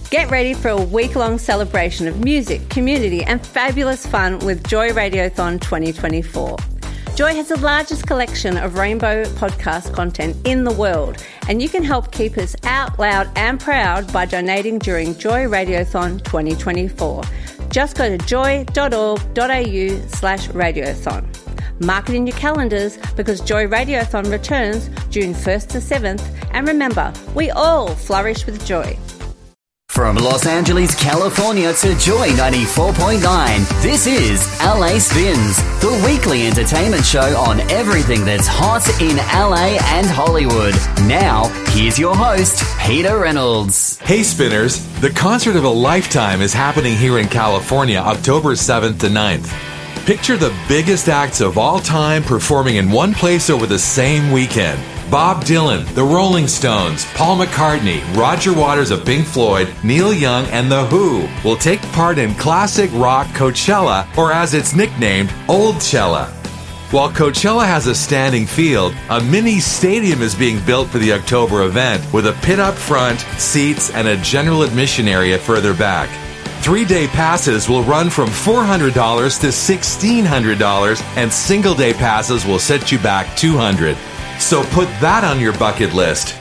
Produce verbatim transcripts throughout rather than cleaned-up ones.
Get ready for a week-long celebration of music, community and fabulous fun with Joy Radiothon twenty twenty-four. Joy has the largest collection of rainbow podcast content in the world, and you can help keep us out loud and proud by donating during Joy Radiothon twenty twenty-four. Just go to joy.org.au slash radiothon. Mark it in your calendars because Joy Radiothon returns June first to seventh, and remember, we all flourish with joy. From Los Angeles, California to Joy ninety-four point nine, this is L A Spins, the weekly entertainment show on everything that's hot in L A and Hollywood. Now, here's your host, Peter Reynolds. Hey Spinners, the concert of a lifetime is happening here in California October seventh to ninth. Picture the biggest acts of all time performing in one place over the same weekend. Bob Dylan, The Rolling Stones, Paul McCartney, Roger Waters of Pink Floyd, Neil Young, and The Who will take part in classic rock Coachella, or as it's nicknamed, Oldchella. While Coachella has a standing field, a mini stadium is being built for the October event with a pit up front, seats, and a general admission area further back. Three-day passes will run from four hundred dollars to sixteen hundred dollars, and single-day passes will set you back two hundred dollars. So put that on your bucket list.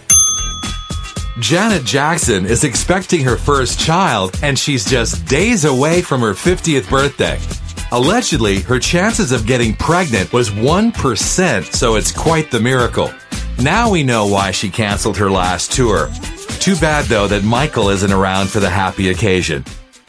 Janet Jackson is expecting her first child, and she's just days away from her fiftieth birthday. Allegedly, her chances of getting pregnant was one percent, so it's quite the miracle. Now we know why she canceled her last tour. Too bad, though, that Michael isn't around for the happy occasion.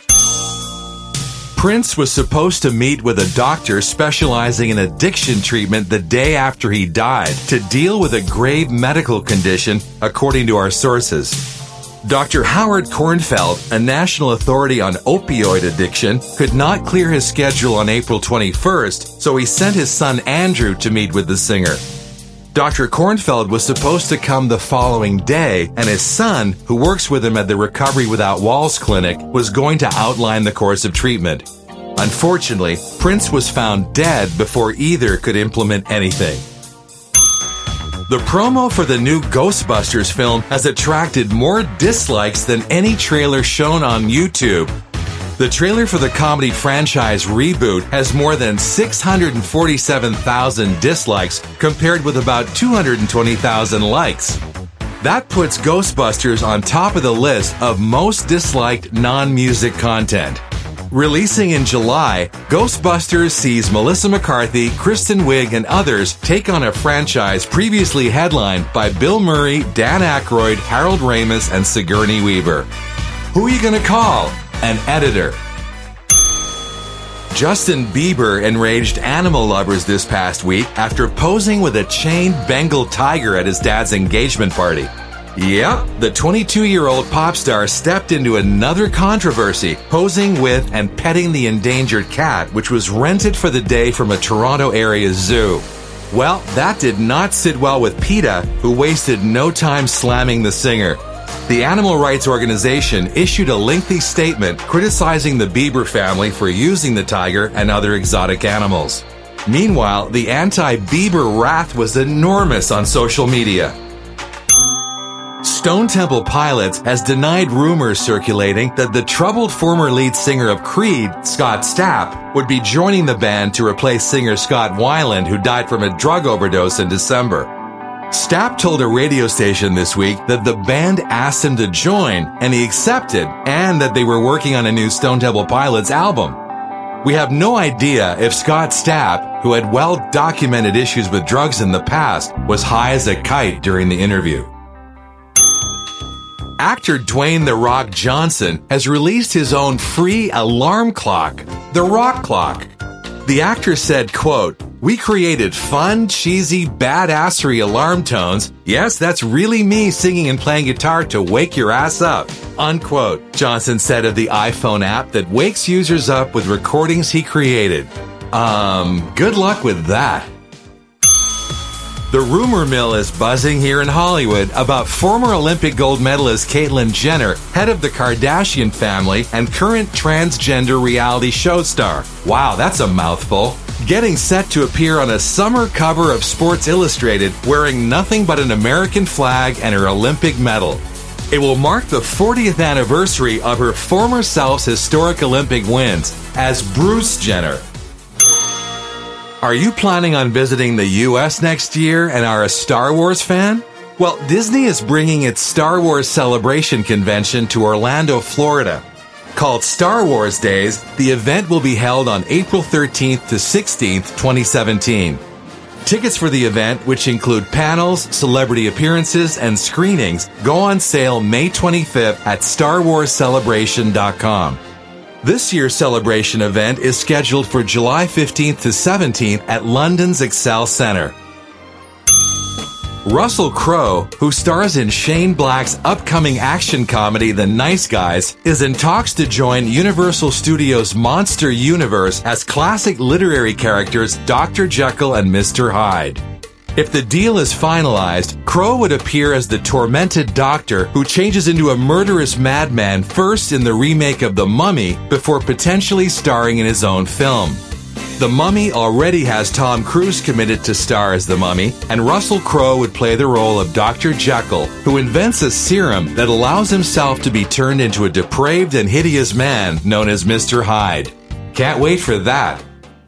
Prince was supposed to meet with a doctor specializing in addiction treatment the day after he died to deal with a grave medical condition, according to our sources. Doctor Howard Kornfeld, a national authority on opioid addiction, could not clear his schedule on April twenty-first, so he sent his son Andrew to meet with the singer. Doctor Kornfeld was supposed to come the following day, and his son, who works with him at the Recovery Without Walls clinic, was going to outline the course of treatment. Unfortunately, Prince was found dead before either could implement anything. The promo for the new Ghostbusters film has attracted more dislikes than any trailer shown on YouTube. The trailer for the comedy franchise reboot has more than six hundred forty-seven thousand dislikes compared with about two hundred twenty thousand likes. That puts Ghostbusters on top of the list of most disliked non-music content. Releasing in July, Ghostbusters sees Melissa McCarthy, Kristen Wiig, and others take on a franchise previously headlined by Bill Murray, Dan Aykroyd, Harold Ramis, and Sigourney Weaver. Who are you going to call? An editor. Justin Bieber enraged animal lovers this past week after posing with a chained Bengal tiger at his dad's engagement party. Yep, the twenty-two-year-old pop star stepped into another controversy, posing with and petting the endangered cat, which was rented for the day from a Toronto area zoo. Well, that did not sit well with PETA, who wasted no time slamming the singer. The animal rights organization issued a lengthy statement criticizing the Bieber family for using the tiger and other exotic animals. Meanwhile, the anti-Bieber wrath was enormous on social media. Stone Temple Pilots has denied rumors circulating that the troubled former lead singer of Creed, Scott Stapp, would be joining the band to replace singer Scott Weiland, who died from a drug overdose in December. Stapp told a radio station this week that the band asked him to join, and he accepted, and that they were working on a new Stone Temple Pilots album. We have no idea if Scott Stapp, who had well-documented issues with drugs in the past, was high as a kite during the interview. Actor Dwayne "The Rock" Johnson has released his own free alarm clock, The Rock Clock. The actor said, quote, "We created fun, cheesy, badassery alarm tones. Yes, that's really me singing and playing guitar to wake your ass up," unquote, Johnson said of the iPhone app that wakes users up with recordings he created. Um, good luck with that. The rumor mill is buzzing here in Hollywood about former Olympic gold medalist Caitlyn Jenner, head of the Kardashian family and current transgender reality show star. Wow, that's a mouthful. Getting set to appear on a summer cover of Sports Illustrated wearing nothing but an American flag and her Olympic medal. It will mark the fortieth anniversary of her former self's historic Olympic wins as Bruce Jenner. Are you planning on visiting the U S next year and are a Star Wars fan? Well, Disney is bringing its Star Wars Celebration Convention to Orlando, Florida. Called Star Wars Days, the event will be held on April thirteenth to sixteenth, twenty seventeen. Tickets for the event, which include panels, celebrity appearances, and screenings, go on sale May twenty-fifth at star wars celebration dot com. This year's celebration event is scheduled for July fifteenth to seventeenth at London's Excel Centre. Russell Crowe, who stars in Shane Black's upcoming action comedy The Nice Guys, is in talks to join Universal Studios' Monster Universe as classic literary characters Doctor Jekyll and Mister Hyde. If the deal is finalized, Crowe would appear as the tormented doctor who changes into a murderous madman first in the remake of The Mummy before potentially starring in his own film. The Mummy already has Tom Cruise committed to star as the Mummy, and Russell Crowe would play the role of Doctor Jekyll, who invents a serum that allows himself to be turned into a depraved and hideous man known as Mister Hyde. Can't wait for that.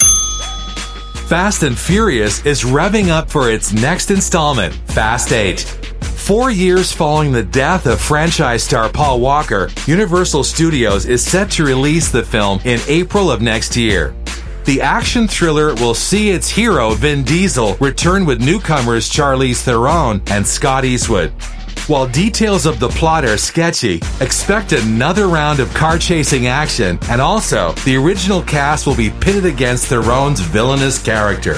Fast and Furious is revving up for its next installment, Fast eight. Four years following the death of franchise star Paul Walker, Universal Studios is set to release the film in April of next year. The action thriller will see its hero, Vin Diesel, return with newcomers Charlize Theron and Scott Eastwood. While details of the plot are sketchy, expect another round of car-chasing action, and also, the original cast will be pitted against Theron's villainous character.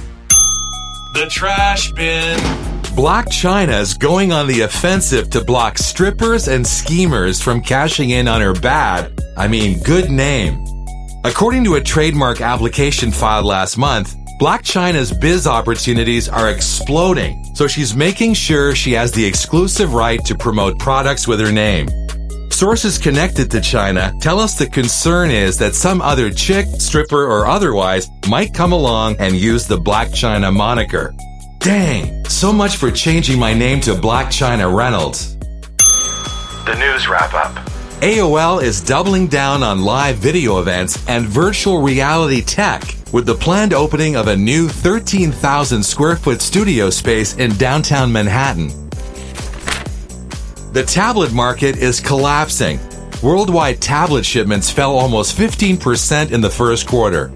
The Trash Bin. Blac Chyna is going on the offensive to block strippers and schemers from cashing in on her bad, I mean good name. According to a trademark application filed last month, Blac Chyna's biz opportunities are exploding, so she's making sure she has the exclusive right to promote products with her name. Sources connected to Chyna tell us the concern is that some other chick, stripper, or otherwise might come along and use the Blac Chyna moniker. Dang, so much for changing my name to Blac Chyna Reynolds. The news wrap-up. A O L is doubling down on live video events and virtual reality tech with the planned opening of a new thirteen thousand square foot studio space in downtown Manhattan. The tablet market is collapsing. Worldwide tablet shipments fell almost fifteen percent in the first quarter.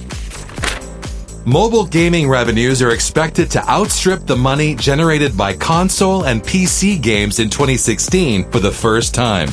Mobile gaming revenues are expected to outstrip the money generated by console and P C games in twenty sixteen for the first time.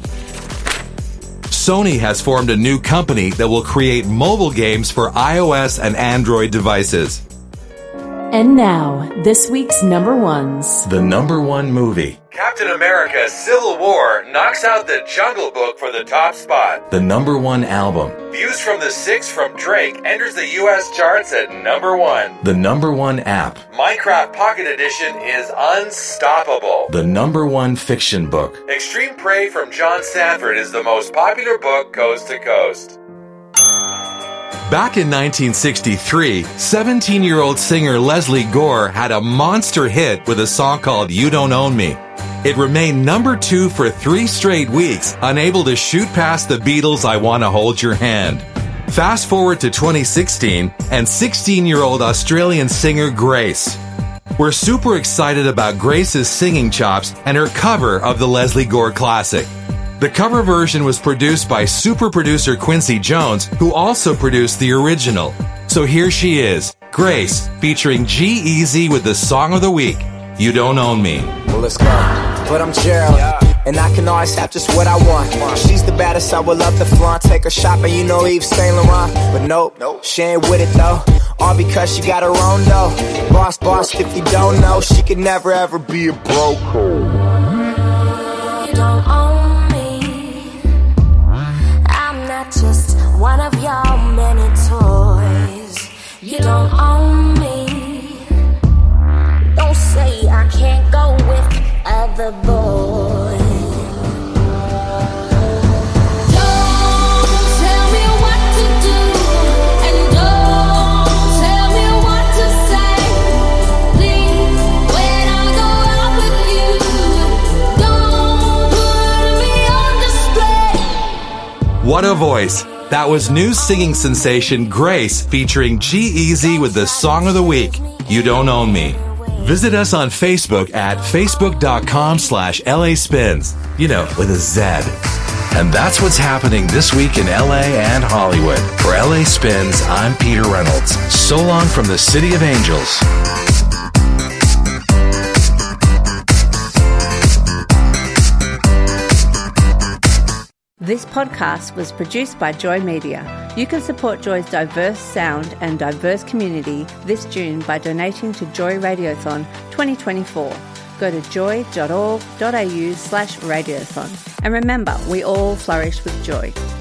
Sony has formed a new company that will create mobile games for iOS and Android devices. And now, this week's number ones. The number one movie. Captain America Civil War knocks out The Jungle Book for the top spot. The number one album. Views from the Six from Drake enters the U S charts at number one. The number one app. Minecraft Pocket Edition is unstoppable. The number one fiction book. Extreme Prey from John Sanford is the most popular book coast to coast. Back in nineteen sixty-three, seventeen-year-old singer Leslie Gore had a monster hit with a song called You Don't Own Me. It remained number two for three straight weeks, unable to shoot past the Beatles' I Wanna Hold Your Hand. Fast forward to twenty sixteen, and sixteen-year-old Australian singer Grace. We're super excited about Grace's singing chops and her cover of the Leslie Gore classic. The cover version was produced by super producer Quincy Jones, who also produced the original. So here she is, Grace, featuring G-Eazy with the song of the week, You Don't Own Me. Well, let's go. But I'm Gerald, and I can always have just what I want. She's the baddest, I would love to flaunt. Take her shopping, you know Yves Saint Laurent. But nope, nope, she ain't with it though. All because she got her own dough. Boss, boss, if you don't know, she could never ever be a broke. You don't own me. I'm not just one of your many toys. You don't own me. Don't say I can't go with other boys. Don't tell me what to do, and don't tell me what to say. Please, when I go out with you, don't What a voice. That was new singing sensation Grace featuring G-Eazy with the song of the week, You Don't Own Me. Visit us on Facebook at facebook.com slash LA Spins, you know, with a Z. And that's what's happening this week in L A and Hollywood. For L A Spins, I'm Peter Reynolds. So long from the City of Angels. This podcast was produced by Joy Media. You can support Joy's diverse sound and diverse community this June by donating to Joy Radiothon twenty twenty-four. Go to joy.org.au slash radiothon. And remember, we all flourish with joy.